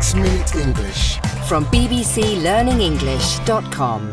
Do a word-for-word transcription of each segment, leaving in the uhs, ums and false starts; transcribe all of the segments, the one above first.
six minute English from b b c learning english dot com.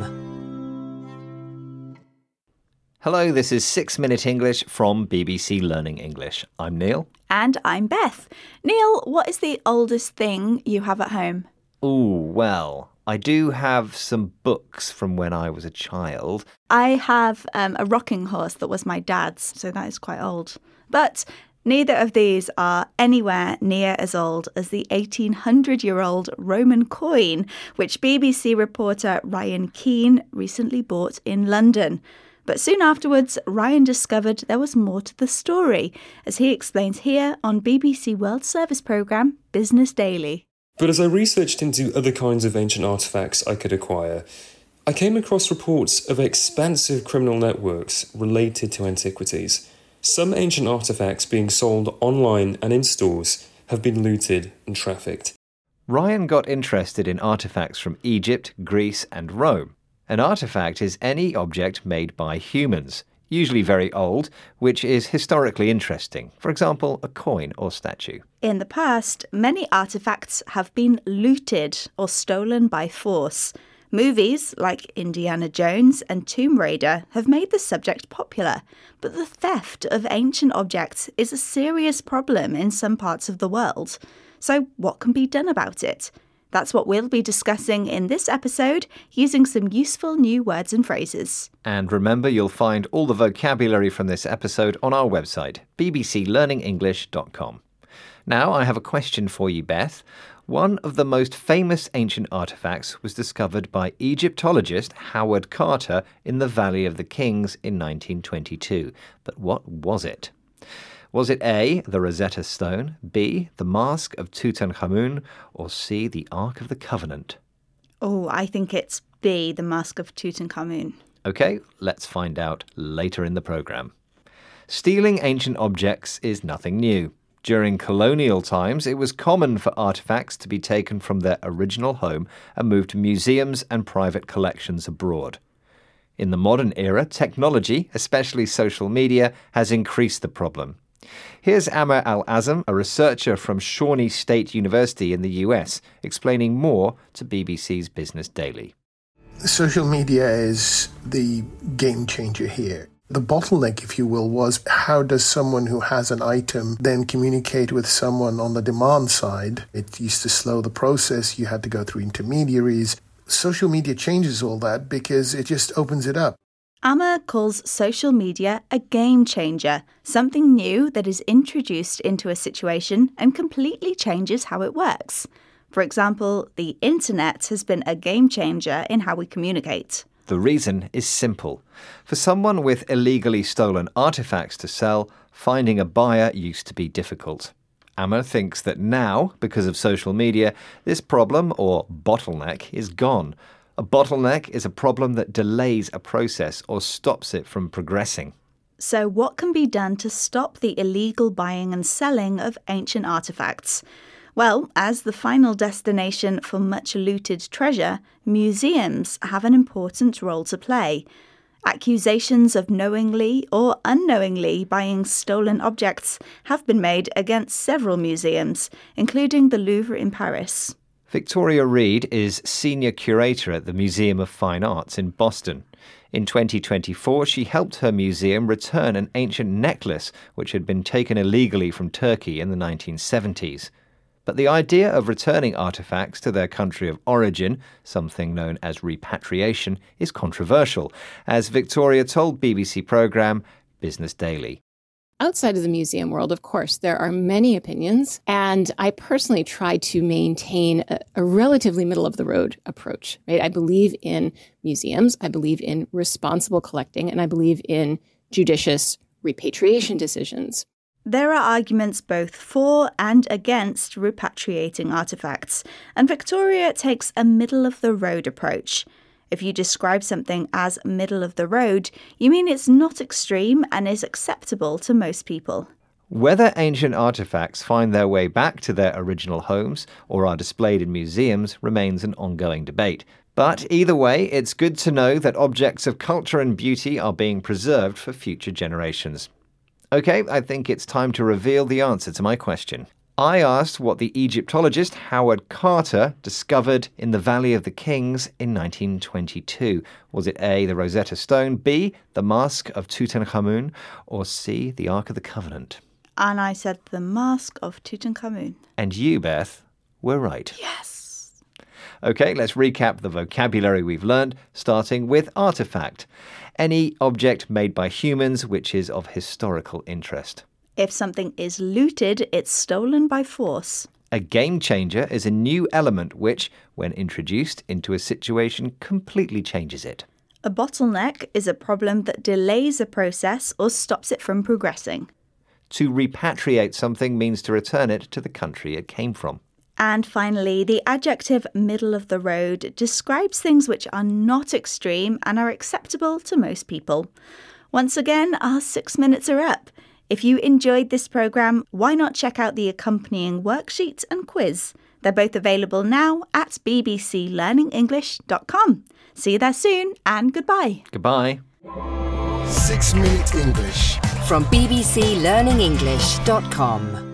Hello, this is six minute English from B B C Learning English. I'm Neil. And I'm Beth. Neil, what is the oldest thing you have at home? Ooh, well, I do have some books from when I was a child. I have um, a rocking horse that was my dad's, so that is quite old. But neither of these are anywhere near as old as the eighteen hundred year old Roman coin, which B B C reporter Ryan Keane recently bought in London. But soon afterwards, Ryan discovered there was more to the story, as he explains here on B B C World Service programme Business Daily. But as I researched into other kinds of ancient artefacts I could acquire, I came across reports of expansive criminal networks related to antiquities. Some ancient artefacts being sold online and in stores have been looted and trafficked. Ryan got interested in artefacts from Egypt, Greece and Rome. An artefact is any object made by humans, usually very old, which is historically interesting. For example, a coin or statue. In the past, many artefacts have been looted or stolen by force. Movies like Indiana Jones and Tomb Raider have made the subject popular, but the theft of ancient objects is a serious problem in some parts of the world. So what can be done about it? That's what we'll be discussing in this episode, using some useful new words and phrases. And remember, you'll find all the vocabulary from this episode on our website, b b c learning english dot com. Now, I have a question for you, Beth. One of the most famous ancient artefacts was discovered by Egyptologist Howard Carter in the Valley of the Kings in nineteen twenty-two. But what was it? Was it A, the Rosetta Stone, B, the Mask of Tutankhamun, or C, the Ark of the Covenant? Oh, I think it's B, the Mask of Tutankhamun. OK, let's find out later in the programme. Stealing ancient objects is nothing new. During colonial times, it was common for artefacts to be taken from their original home and moved to museums and private collections abroad. In the modern era, technology, especially social media, has increased the problem. Here's Amer Al-Azam, a researcher from Shawnee State University in the U S, explaining more to B B C's Business Daily. Social media is the game changer here. The bottleneck, if you will, was how does someone who has an item then communicate with someone on the demand side? It used to slow the process. You had to go through intermediaries. Social media changes all that because it just opens it up. Amer calls social media a game changer, something new that is introduced into a situation and completely changes how it works. For example, the internet has been a game changer in how we communicate. The reason is simple. For someone with illegally stolen artefacts to sell, finding a buyer used to be difficult. Amer thinks that now, because of social media, this problem, or bottleneck, is gone. A bottleneck is a problem that delays a process or stops it from progressing. So what can be done to stop the illegal buying and selling of ancient artefacts? Well, as the final destination for much looted treasure, museums have an important role to play. Accusations of knowingly or unknowingly buying stolen objects have been made against several museums, including the Louvre in Paris. Victoria Reed is Senior Curator at the Museum of Fine Arts in Boston. In twenty twenty-four, she helped her museum return an ancient necklace which had been taken illegally from Turkey in the nineteen seventies. But the idea of returning artefacts to their country of origin, something known as repatriation, is controversial, as Victoria told B B C programme Business Daily. Outside of the museum world, of course, there are many opinions, and I personally try to maintain a, a relatively middle-of-the-road approach. Right? I believe in museums, I believe in responsible collecting, and I believe in judicious repatriation decisions. There are arguments both for and against repatriating artefacts, and Victoria takes a middle-of-the-road approach. If you describe something as middle of the road, you mean it's not extreme and is acceptable to most people. Whether ancient artefacts find their way back to their original homes or are displayed in museums remains an ongoing debate. But either way, it's good to know that objects of culture and beauty are being preserved for future generations. OK, I think it's time to reveal the answer to my question. I asked what the Egyptologist Howard Carter discovered in the Valley of the Kings in nineteen twenty-two. Was it A, the Rosetta Stone, B, the Mask of Tutankhamun, or C, the Ark of the Covenant? And I said the Mask of Tutankhamun. And you, Beth, were right. Yes. Okay, let's recap the vocabulary we've learned, starting with artifact. Any object made by humans which is of historical interest. If something is looted, it's stolen by force. A game changer is a new element which, when introduced into a situation, completely changes it. A bottleneck is a problem that delays a process or stops it from progressing. To repatriate something means to return it to the country it came from. And finally, the adjective middle of the road describes things which are not extreme and are acceptable to most people. Once again, our six minutes are up. If you enjoyed this programme, why not check out the accompanying worksheet and quiz? They're both available now at b b c learning english dot com. See you there soon and goodbye. Goodbye. Six Minute English. From b b c learning english dot com.